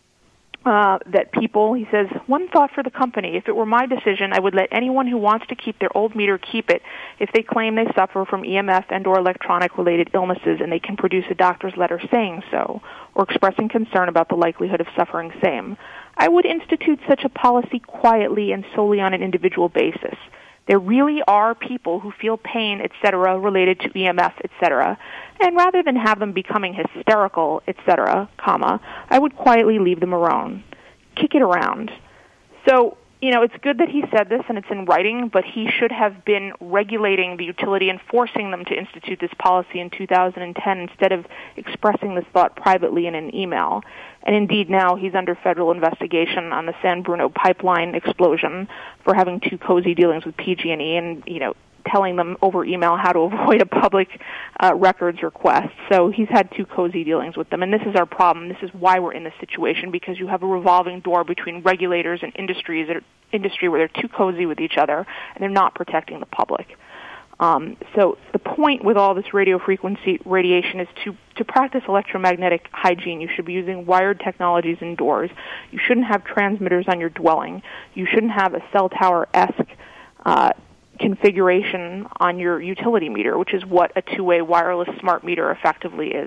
Uh, that people, he says, one thought for the company, if it were my decision, I would let anyone who wants to keep their old meter keep it if they claim they suffer from E M F and or electronic-related illnesses and they can produce a doctor's letter saying so, or expressing concern about the likelihood of suffering same. I would institute such a policy quietly and solely on an individual basis. There really are people who feel pain, et cetera, related to E M F, et cetera, and rather than have them becoming hysterical, et cetera, comma, I would quietly leave them alone. Kick it around. So, you know, it's good that he said this and it's in writing, but he should have been regulating the utility and forcing them to institute this policy in two thousand ten instead of expressing this thought privately in an email. And indeed now he's under federal investigation on the San Bruno pipeline explosion for having too cozy dealings with P G and E and, you know, telling them over email how to avoid a public uh, records request. So he's had two cozy dealings with them. And this is our problem. This is why we're in this situation, because you have a revolving door between regulators and industries that are, industry where they're too cozy with each other and they're not protecting the public. Um, so the point with all this radio frequency radiation is to, to practice electromagnetic hygiene. You should be using wired technologies indoors. You shouldn't have transmitters on your dwelling. You shouldn't have a cell tower-esque uh, configuration on your utility meter, which is what a two-way wireless smart meter effectively is.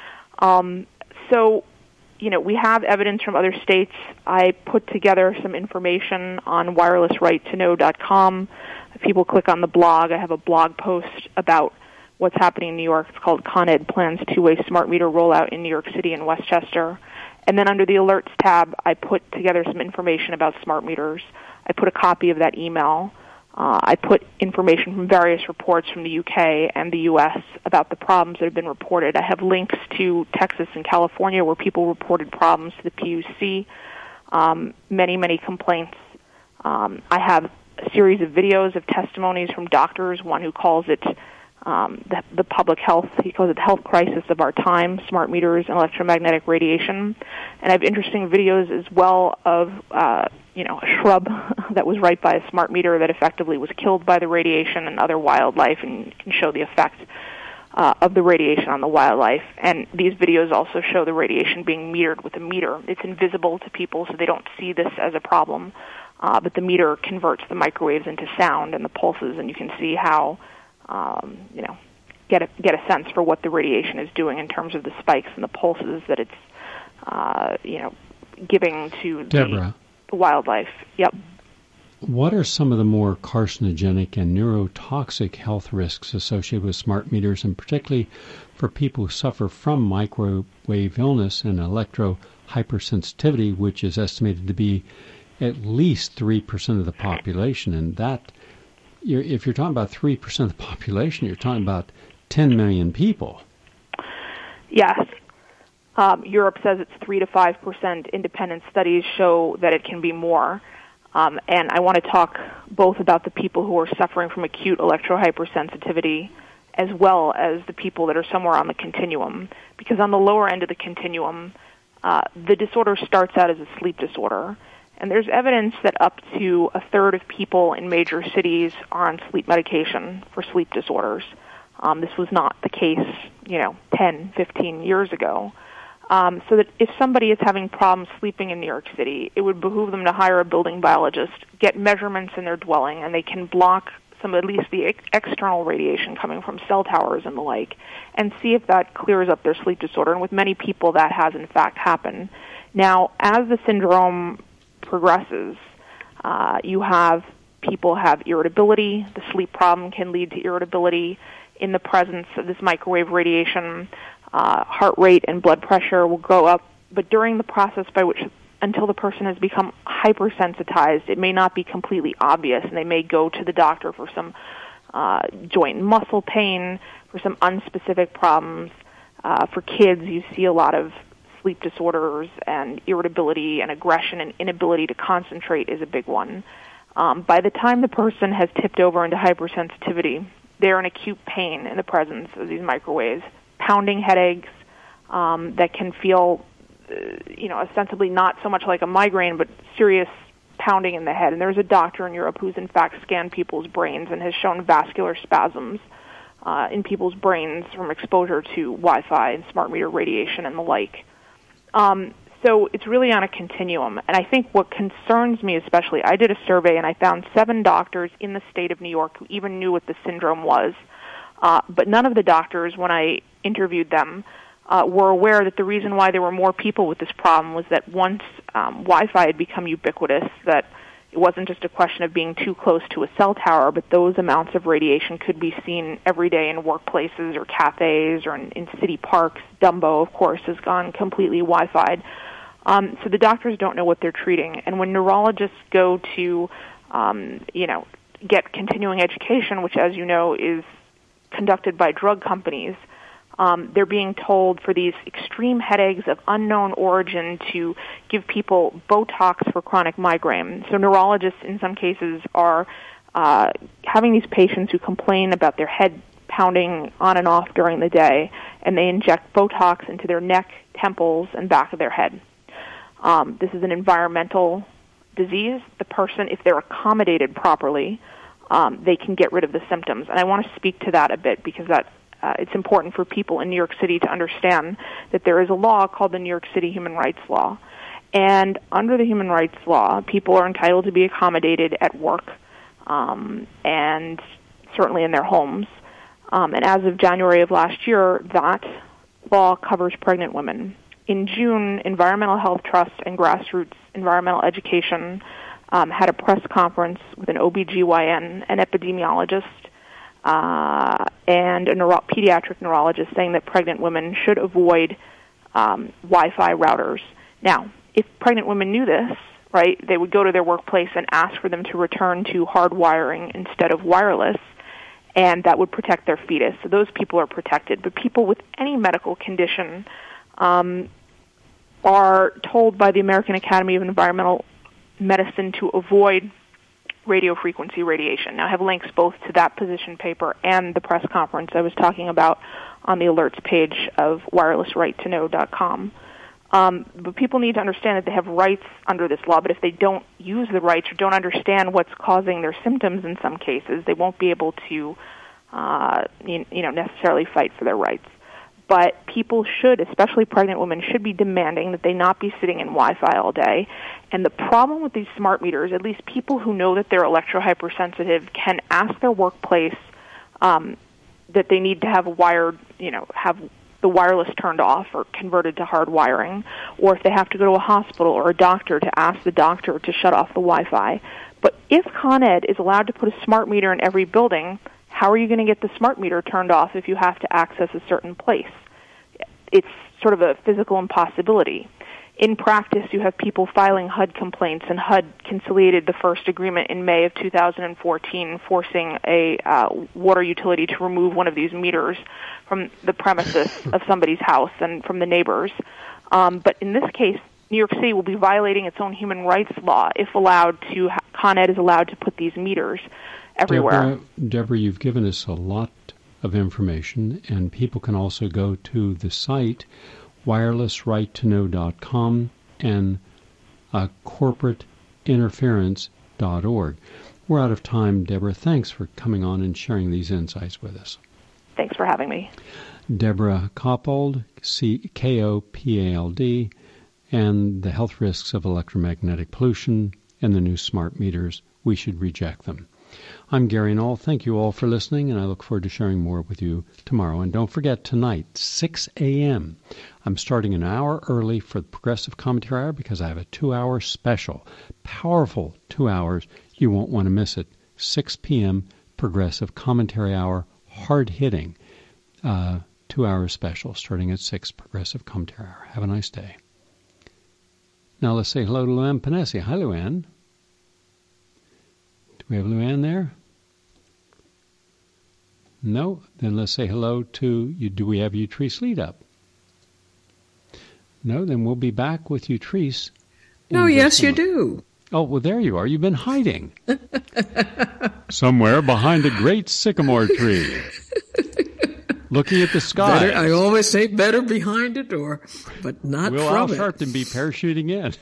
Um, so, you know, we have evidence from other states. I put together some information on wireless right to know dot com. If people click on the blog, I have a blog post about what's happening in New York. It's called Con Ed Plans Two-Way Smart Meter Rollout in New York City and Westchester. And then under the Alerts tab, I put together some information about smart meters. I put a copy of that email. Uh, I put information from various reports from the U K and the U S about the problems that have been reported. I have links to Texas and California where people reported problems to the P U C, um, many, many complaints. Um, I have a series of videos of testimonies from doctors, one who calls it um, the, the public health, he calls it the health crisis of our time, smart meters and electromagnetic radiation. And I have interesting videos as well of, uh, you know, a shrub that was right by a smart meter that effectively was killed by the radiation and other wildlife, and can show the effect uh, of the radiation on the wildlife. And these videos also show the radiation being metered with a meter. It's invisible to people, so they don't see this as a problem. Uh, but the meter converts the microwaves into sound and the pulses, and you can see how, um, you know, get a, get a sense for what the radiation is doing in terms of the spikes and the pulses that it's, uh, you know, giving to Deborah, the wildlife. Yep. What are some of the more carcinogenic and neurotoxic health risks associated with smart meters, and particularly for people who suffer from microwave illness and electrohypersensitivity, which is estimated to be at least three percent of the population? And that, you're, if you're talking about three percent of the population, you're talking about ten million people. Yes. Um, Europe says it's three to five percent. Independent studies show that it can be more. Um, and I want to talk both about the people who are suffering from acute electrohypersensitivity as well as the people that are somewhere on the continuum. Because on the lower end of the continuum, uh, the disorder starts out as a sleep disorder. And there's evidence that up to a third of people in major cities are on sleep medication for sleep disorders. Um, this was not the case, you know, ten, fifteen years ago. Um, so that if somebody is having problems sleeping in New York City, it would behoove them to hire a building biologist, get measurements in their dwelling, and they can block some, at least the ex- external radiation coming from cell towers and the like, and see if that clears up their sleep disorder. And with many people, that has in fact happened. Now, as the syndrome progresses, uh, you have people have irritability. The sleep problem can lead to irritability in the presence of this microwave radiation. Uh, heart rate and blood pressure will go up, but during the process by which, until the person has become hypersensitized, it may not be completely obvious, and they may go to the doctor for some uh, joint and muscle pain, for some unspecific problems. Uh, for kids, you see a lot of sleep disorders, and irritability and aggression and inability to concentrate is a big one. Um, by the time the person has tipped over into hypersensitivity, they're in acute pain in the presence of these microwaves. Pounding headaches um, that can feel, uh, you know, ostensibly not so much like a migraine, but serious pounding in the head. And there's a doctor in Europe who's in fact scanned people's brains and has shown vascular spasms uh, in people's brains from exposure to Wi-Fi and smart meter radiation and the like. Um, so it's really on a continuum. And I think what concerns me especially, I did a survey and I found seven doctors in the state of New York who even knew what the syndrome was. Uh, but none of the doctors, when I interviewed them, uh, were aware that the reason why there were more people with this problem was that once um, Wi-Fi had become ubiquitous, that it wasn't just a question of being too close to a cell tower, but those amounts of radiation could be seen every day in workplaces or cafes or in, in city parks. Dumbo, of course, has gone completely Wi-Fi'd. Um, so the doctors don't know what they're treating. And when neurologists go to, um, you know, get continuing education, which, as you know, is conducted by drug companies, um, they're being told for these extreme headaches of unknown origin to give people Botox for chronic migraine. So neurologists in some cases are uh, having these patients who complain about their head pounding on and off during the day, and they inject Botox into their neck, temples, and back of their head. Um, this is an environmental disease. The person, if they're accommodated properly, Um, they can get rid of the symptoms. And I want to speak to that a bit because that uh, it's important for people in New York City to understand that there is a law called the New York City Human Rights Law. And under the Human Rights Law, people are entitled to be accommodated at work um, and certainly in their homes. Um, and as of January of last year, that law covers pregnant women. In June, Environmental Health Trust and Grassroots Environmental Education Um, had a press conference with an O B G Y N, an epidemiologist, uh, and a neuro- pediatric neurologist saying that pregnant women should avoid um, Wi-Fi routers. Now, if pregnant women knew this, right, they would go to their workplace and ask for them to return to hard wiring instead of wireless, and that would protect their fetus. So those people are protected. But people with any medical condition um, are told by the American Academy of Environmental Medicine to avoid radio frequency radiation. Now, I have links both to that position paper and the press conference I was talking about on the alerts page of wireless right to know dot com. Um, but people need to understand that they have rights under this law, but if they don't use the rights or don't understand what's causing their symptoms in some cases, they won't be able to uh, you, you know, necessarily fight for their rights. But people should, especially pregnant women, should be demanding that they not be sitting in Wi-Fi all day. And the problem with these smart meters, at least people who know that they're electrohypersensitive can ask their workplace um, that they need to have wired, you know, have the wireless turned off or converted to hard wiring, or if they have to go to a hospital or a doctor to ask the doctor to shut off the Wi-Fi. But if Con Ed is allowed to put a smart meter in every building, how are you going to get the smart meter turned off if you have to access a certain place? It's sort of a physical impossibility. In practice, you have people filing H U D complaints, and H U D conciliated the first agreement in May of two thousand fourteen, forcing a uh, water utility to remove one of these meters from the premises of somebody's house and from the neighbors. Um, but in this case, New York City will be violating its own human rights law if allowed to, Con Ed is allowed to put these meters everywhere. Deborah, Deborah, you've given us a lot of information, and people can also go to the site wireless right to know dot com and uh, corporate interference dot org. We're out of time, Deborah. Thanks for coming on and sharing these insights with us. Thanks for having me. Deborah Kopald, C- K O P A L D, and the health risks of electromagnetic pollution and the new smart meters. We should reject them. I'm Gary Knoll. Thank you all for listening, and I look forward to sharing more with you tomorrow. And don't forget, tonight, six a.m., I'm starting an hour early for the Progressive Commentary Hour because I have a two-hour special, powerful two hours. You won't want to miss it. six p.m., Progressive Commentary Hour, hard-hitting, uh, two-hour special starting at six, Progressive Commentary Hour. Have a nice day. Now let's say hello to Luann Panesi. Hi, Luann. Do we have Luann there? No? Then let's say hello to you. Do we have Utrice Lead Up? No? Then we'll be back with Utrice. No, yes, you do. Oh, well, there you are. You've been hiding. Somewhere behind a great sycamore tree. Looking at the sky. Better, I always say better behind a door, but not Will from Al it. Sharpton be parachuting in?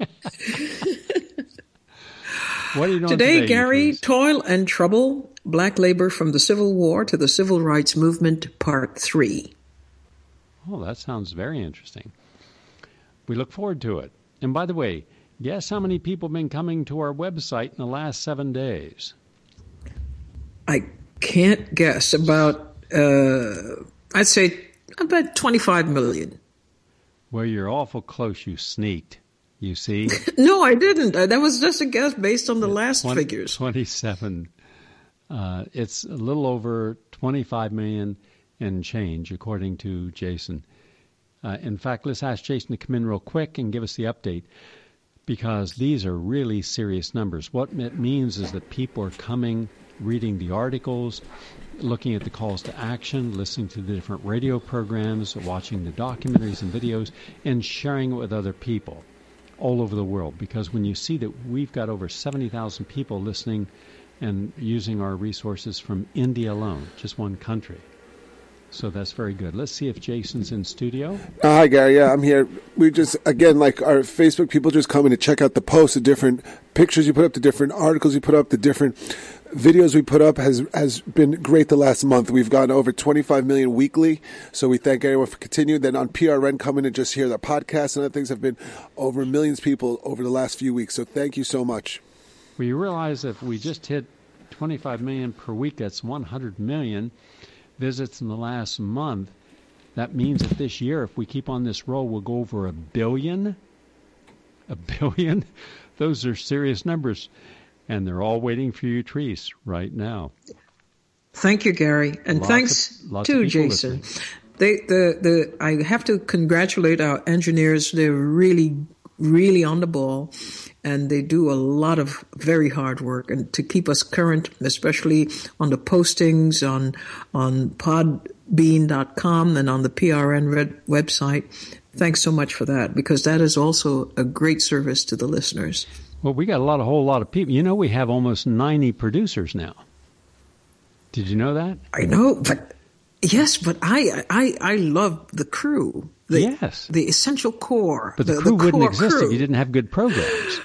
What are you doing today, today, Gary? Utrice? Toil and Trouble, Black Labor from the Civil War to the Civil Rights Movement, Part three. Oh, that sounds very interesting. We look forward to it. And by the way, guess how many people have been coming to our website in the last seven days? I can't guess. About, uh, I'd say about twenty-five million. Well, you're awful close. You sneaked. You see? No, I didn't. Uh, that was just a guess based on the last twenty, figures. twenty-seven. Uh, it's a little over twenty-five million and change, according to Jason. Uh, in fact, let's ask Jason to come in real quick and give us the update, because these are really serious numbers. What it means is that people are coming, reading the articles, looking at the calls to action, listening to the different radio programs, watching the documentaries and videos, and sharing it with other people all over the world. Because when you see that we've got over seventy thousand people listening and using our resources from India alone, just one country. So that's very good. Let's see if Jason's in studio. Uh, hi, Gary. Yeah, I'm here. We just, again, like our Facebook people just coming to check out the posts, the different pictures you put up, the different articles you put up, the different videos we put up has has been great the last month. We've gotten over twenty-five million weekly, so we thank everyone for continuing. Then on P R N, coming and just hear the podcast and other things have been over millions of people over the last few weeks. So thank you so much. Well, you realize if we just hit twenty-five million per week, that's one hundred million visits in the last month. That means that this year, if we keep on this roll, we'll go over a billion. A billion? Those are serious numbers. And they're all waiting for you, Utrice, right now. Thank you, Gary. And Lots thanks of, lots to of people Jason. listening. They, the, the, I have to congratulate our engineers. They're really, really on the ball, and they do a lot of very hard work and to keep us current, especially on the postings on on podbean dot com and on the P R N red website. Thanks so much for that, because that is also a great service to the listeners. Well, we got a lot, a whole lot of people. You know, we have almost ninety producers now. Did you know that? I know, but yes, but I I, I love the crew. The, yes. The essential core. But the, the crew the wouldn't core exist crew. if you didn't have good programs.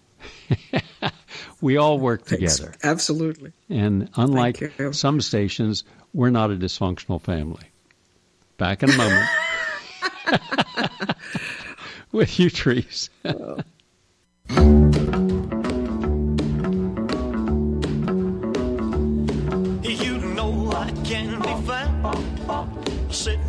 We all work together. Absolutely. And unlike Thank you. some stations, we're not a dysfunctional family. Back in a moment. With you, Utrice. You know I can be found sitting